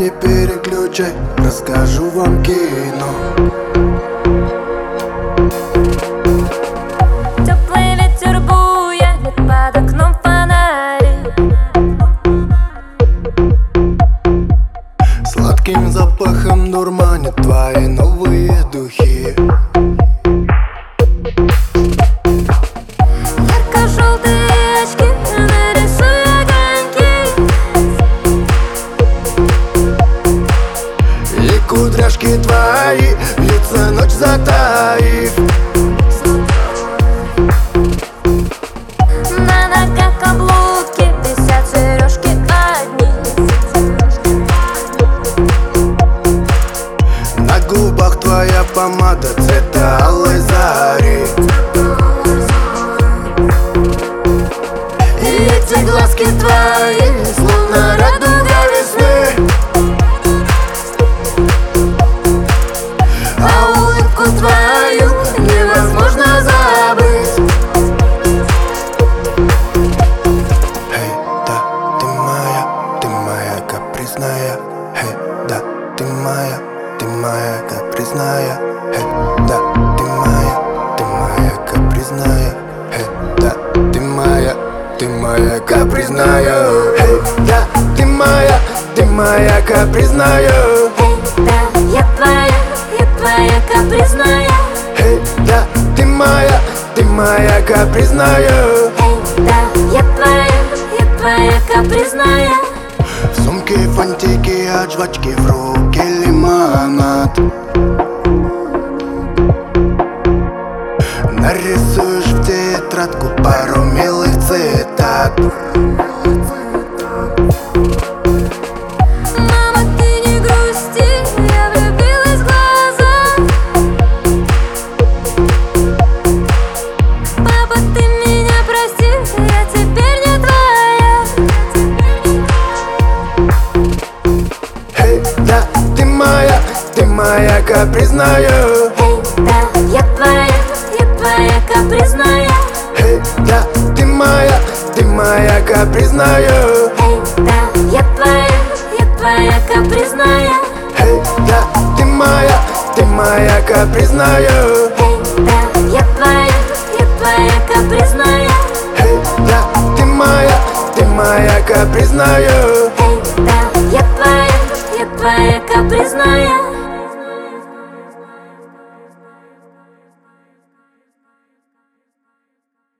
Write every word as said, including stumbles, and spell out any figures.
не переключай, расскажу вам кино. Теплый ветер буянит под окном фонарик. Сладким запахом дурманят твои новые духи. Ярко-желтые очки, нарисуй огоньки. И кудряшки твои вьются, ночь затаив. На ногах каблуки, висят сережки одни. На губах твоя помада цвета алой зари. И эти глазки твои, словно радуга весны. А улыбку твою невозможно забыть. Эй, да, ты моя, ты моя капризная. Эй, да, ты моя, ты моя капризная. Эй, да, ты моя, ты моя капризная. Эй, да, ты моя, ты моя капризная. Эй, да, ты моя, ты моя капризная. Эй, да, я твоя, я твоя капризная. Эй, да, ты моя, ты моя капризная. Эй, да, я твоя, я твоя капризная. В сумке фантики от жвачки, в руке лимонад. Нарисуешь в тетрадку пару милых цитат. Мама, ты не грусти, я влюбилась в глаза. Папа, ты меня прости, я теперь не твоя. Эй, да, ты моя, ты моя капризная. Эй, да, я твоя, я твоя капризная. Эй, да, ты моя, ты моя капризная. Эй, да, я твоя, я твоя капризная. Эй, да, ты моя, ты моя капризная. Эй, да, я твоя, я твоя капризная. Эй, да, ты моя, ты моя капризная. Эй, да, я твоя, я твоя капризная.